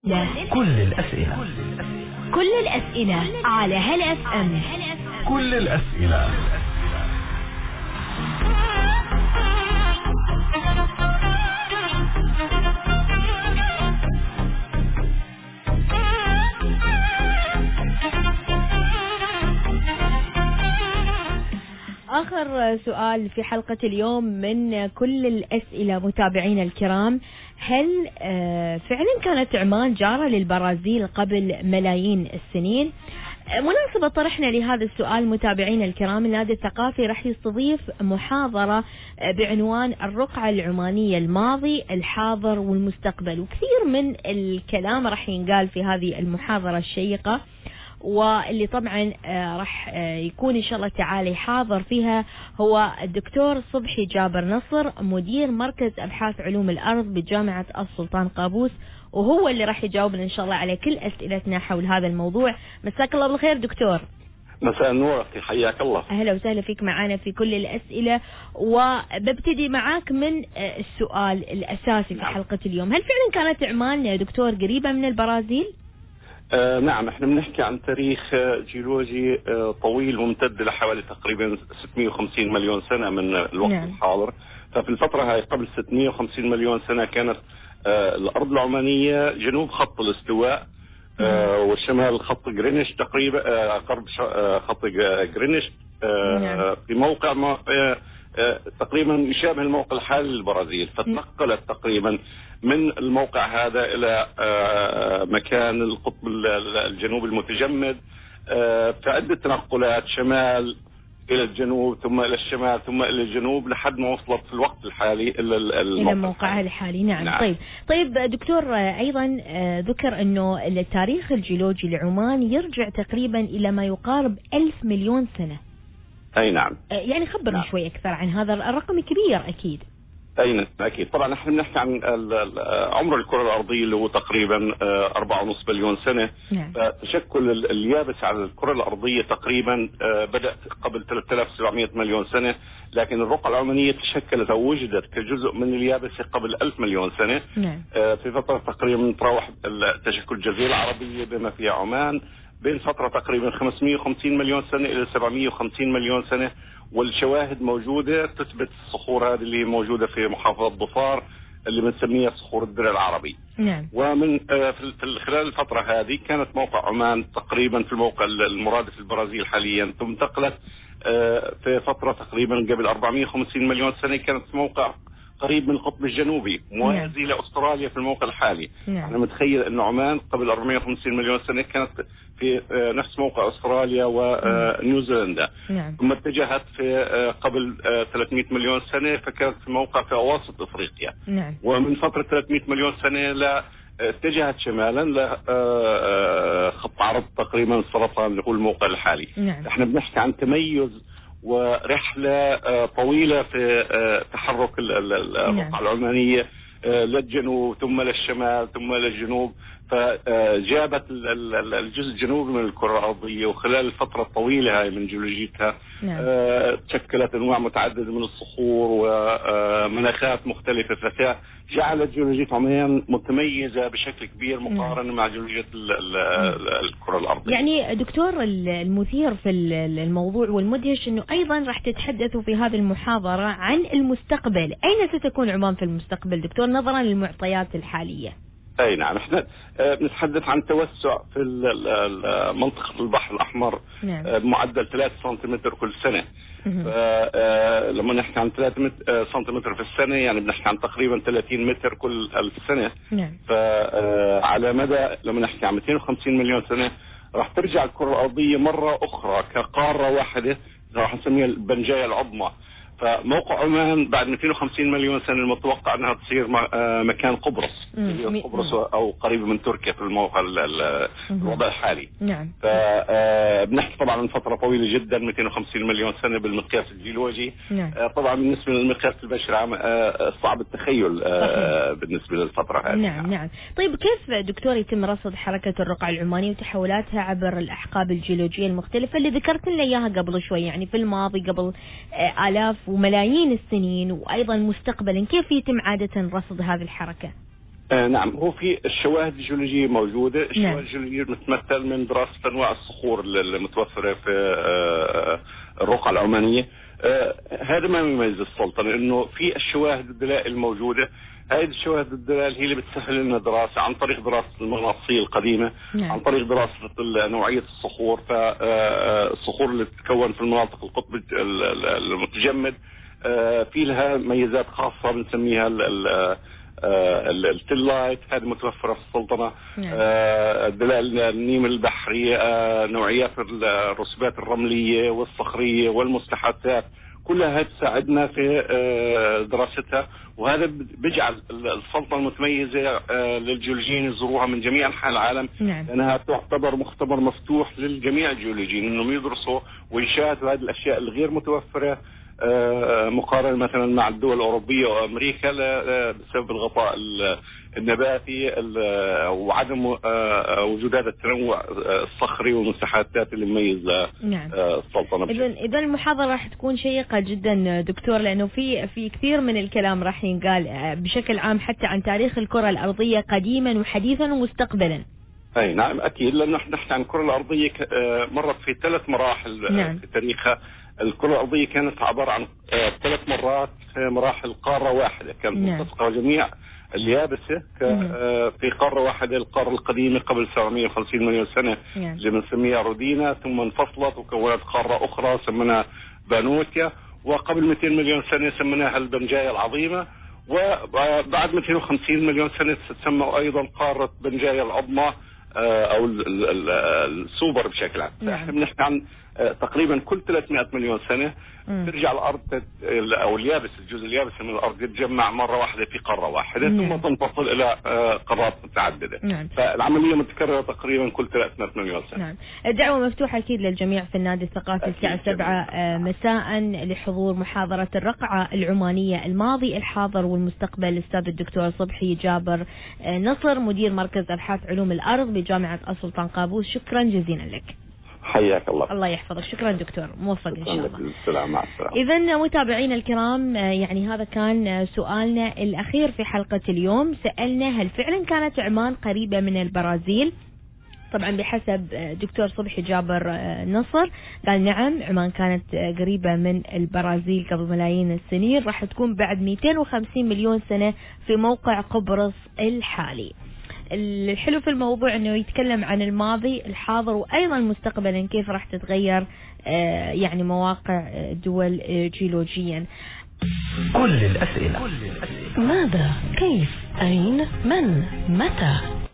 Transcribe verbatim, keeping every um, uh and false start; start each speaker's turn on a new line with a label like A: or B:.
A: لا.
B: كل الأسئلة
A: كل الأسئلة على هلا اف ام.
B: كل الأسئلة.
A: آخر سؤال في حلقة اليوم من كل الأسئلة متابعينا الكرام: هل فعلا كانت عمان جارة للبرازيل قبل ملايين السنين؟ مناسبة طرحنا لهذا السؤال متابعينا الكرام، النادي الثقافي راح يستضيف محاضرة بعنوان الرقعة العمانية: الماضي الحاضر والمستقبل، وكثير من الكلام راح ينقال في هذه المحاضرة الشيقة، واللي طبعا راح يكون إن شاء الله تعالى حاضر فيها هو الدكتور صبحي جابر نصر، مدير مركز أبحاث علوم الأرض بجامعة السلطان قابوس، وهو اللي راح يجاوبنا إن شاء الله على كل أسئلتنا حول هذا الموضوع. مساك الله بالخير دكتور.
C: مساء النور أختي، حياك الله.
A: أهلا وسهلا فيك معنا في كل الأسئلة، وببتدي معاك من السؤال الأساسي في حلقة اليوم: هل فعلا كانت عمان يا دكتور قريبة من البرازيل؟
C: آه نعم، احنا بنحكي عن تاريخ جيولوجي آه طويل ممتد لحوالي تقريبا ستمئة وخمسين مليون سنة من الوقت نعم. الحاضر. ففي الفترة هاي قبل ستمئة وخمسين مليون سنة كانت آه الأرض العمانية جنوب خط الاستواء آه والشمال خط غرينتش تقريبا، آه قرب آه خط غرينتش آه نعم. في موقع ما آه آه تقريبا يشابه الموقع الحالي للبرازيل، فتنقلت تقريبا من الموقع هذا إلى آه مكان القطب الجنوبي المتجمد آه في عدة تنقلات، شمال إلى الجنوب ثم إلى الشمال ثم إلى الجنوب لحد ما وصلت في الوقت الحالي إلى
A: إلى موقعها الحالي. نعم. نعم. طيب طيب دكتور، أيضا ذكر أنه التاريخ الجيولوجي لعمان يرجع تقريبا إلى ما يقارب ألف مليون سنة.
C: أي نعم.
A: يعني خبرنا نعم. شوي أكثر عن هذا الرقم كبير أكيد.
C: أي نعم أكيد. طبعا نحن بنحكي عن عمر الكرة الأرضية اللي هو تقريبا أربعة ونص بليون سنة.
A: نعم.
C: فتشكل اليابس على الكرة الأرضية تقريبا بدأ قبل ثلاثة آلاف وسبعمئة مليون سنة، لكن الرقعة العمانية تشكلت أو وجدت كجزء من اليابسة قبل ألف مليون سنة.
A: نعم.
C: في فترة تقريبا تراوح تشكل الجزيرة العربية بما فيها عمان بين فترة تقريبا خمسمئة وخمسين مليون سنة إلى سبعمئة وخمسين مليون سنة، والشواهد موجودة تثبت الصخور هذه اللي موجودة في محافظة ظفار اللي بنسميها صخور الدرع العربي.
A: نعم.
C: ومن في خلال الفترة هذه كانت موقع عمان تقريبا في الموقع المرادف للبرازيل حاليا، ثم انتقلت في فترة تقريبا قبل أربعمئة وخمسين مليون سنة كانت في موقع قريب من القطب الجنوبي موازي لأستراليا في الموقع الحالي.
A: نعم.
C: أنا متخيل أن عمان قبل أربعمئة وخمسين مليون سنة كانت في نفس موقع أستراليا ونيوزيلندا.
A: نعم.
C: ثم اتجهت في قبل ثلاثمئة مليون سنة فكانت في موقع في أواسط أفريقيا.
A: نعم.
C: ومن فترة ثلاثمئة مليون سنة لا اتجهت شمالا لخط عرض تقريبا سرطان اللي هو الموقع الحالي.
A: نعم.
C: احنا بنحكي عن تميز ورحلة طويلة في تحرك الرقعة العمانية للجنوب ثم للشمال ثم للجنوب، فجابت الجزء الجنوبي من الكرة الأرضية، وخلال الفترة الطويلة هاي من جيولوجيتها
A: نعم.
C: تشكلت أنواع متعددة من الصخور ومناخات مختلفة، فجعلت جيولوجية عمان متميزة بشكل كبير مقارنة نعم. مع جيولوجية الكرة الأرضية.
A: يعني دكتور، المثير في الموضوع والمدهش أنه أيضا راح تتحدثوا في هذه المحاضرة عن المستقبل. أين ستكون عمان في المستقبل دكتور نظرا للمعطيات الحالية؟
C: اي نعم، احنا بنتحدث عن توسع في منطقة البحر الأحمر
A: نعم.
C: بمعدل ثلاثة سنتيمتر كل سنة. لما نحكي عن ثلاثة سنتيمتر في السنة يعني بنحكي عن تقريبا ثلاثين متر كل السنة.
A: نعم.
C: فعلى مدى لما نحكي عن مئتين وخمسين مليون سنة راح ترجع الكرة الأرضية مرة أخرى كقارة واحدة راح نسميها البنجاية العظمى. فموقع عمان بعد مئتين وخمسين مليون سنة المتوقع أنها تصير مكان قبرص، قبرص أو قريب من تركيا في الموقع الوضع الحالي.
A: نعم.
C: فبنحكي طبعا عن فترة طويلة جدا مئتين وخمسين مليون سنة بالمقياس الجيولوجي.
A: نعم.
C: طبعا بالنسبة للمقياس البشري صعب التخيل بالنسبة للفترة هذه.
A: نعم نعم. طيب كيف دكتور يتم رصد حركة الرقعة العمانية وتحولاتها عبر الأحقاب الجيولوجية المختلفة اللي ذكرت لنا إياها قبل شوي، يعني في الماضي قبل آلاف وملايين السنين، وأيضا مستقبلا كيف يتم عادة رصد هذه الحركة؟
C: آه نعم، هو في الشواهد الجيولوجية موجودة. الشواهد
A: نعم.
C: الجيولوجية تتمثل من دراسة أنواع الصخور المتوفرة في آه الرقعة العمانية. آه هذا ما يميز السلطنة، إنه في الشواهد الدلائل الموجودة. هذه الشواهد الدلائل هي اللي بتسهل لنا دراسة عن طريق دراسة المناصيل القديمة. نعم. عن طريق دراسة نوعية الصخور، فالصخور اللي تتكون في المناطق القطب المتجمد في لها ميزات خاصة بنسميها التلايت، هذه متوفرة في السلطنة. نعم. دلائل النيم البحري، نوعيات الرسوبات الرملية والصخرية والمستحثات، كلها هذه تساعدنا في دراستها، وهذا بيجعل السلطنة متميزة للجيولوجيين يزوروها من جميع أنحاء العالم. نعم. لأنها تعتبر مختبر مفتوح للجميع الجيولوجيين إنهم يدرسوا ويشاهدوا هذه الأشياء الغير متوفرة مقارنة مثلا مع الدول الأوروبية وأمريكا بسبب الغطاء النباتي وعدم وجود هذا التنوع الصخري والمساحات اللي مميز السلطنة.
A: إذا إذا المحاضرة راح تكون شيقة جدا دكتور، لأنه في في كثير من الكلام راح ينقال بشكل عام حتى عن تاريخ الكرة الأرضية قديما وحديثا ومستقبلا.
C: أي نعم أكيد، لأنه نحن عن الكرة الأرضية مرت في ثلاث مراحل. نعم. في تاريخها الكرة الأرضية كانت عبارة عن ثلاث مرات في مراحل قارة واحدة، كانت متسقة جميع اليابسة في قارة واحدة، القارة القديمة قبل سبعمائة وخمسين مليون سنة اللي بنسميها رودينا، ثم انفصلت وكونت قارة أخرى سميناها بانوكيا، وقبل مئتين مليون سنة سميناها البنجاية العظيمة، وبعد مئتين وخمسين مليون سنة تسمى أيضا قارة بنجاية العظمى أو السوبر بشكل عام. فإحنا بنحكي عن تقريبا كل ثلاثمائة مليون سنة م. ترجع الأرض أو اليابس الجزء اليابس من الأرض يتجمع مرة واحدة في قارة واحدة. م. ثم تنفصل إلى قارات متعددة. نعم. فالعملية متكررة تقريبا كل ثلاثمائة مليون سنة.
A: نعم. الدعوة مفتوحة أكيد للجميع في النادي الثقافي الساعة سبعة مساء لحضور محاضرة الرقعة العمانية الماضي الحاضر والمستقبل الأستاذ الدكتور صبحي جابر نصر، مدير مركز أبحاث علوم الأرض بجامعة السلطان قابوس. شكرا جزيلا لك.
C: حياك الله.
A: الله يحفظك. شكرا دكتور، موفق إن شاء الله.
C: السلام. مع السلامة.
A: إذن متابعينا الكرام، يعني هذا كان سؤالنا الأخير في حلقة اليوم. سألنا هل فعلا كانت عمان قريبة من البرازيل؟ طبعا بحسب دكتور صبحي جابر نصر قال نعم، عمان كانت قريبة من البرازيل قبل ملايين السنين، راح تكون بعد مئتين وخمسين مليون سنة في موقع قبرص الحالي. الحلو في الموضوع انه يتكلم عن الماضي الحاضر وايضا مستقبلا كيف راح تتغير يعني مواقع دول جيولوجيا.
B: كل الأسئلة.
D: ماذا؟ كيف؟ أين؟ من؟ متى؟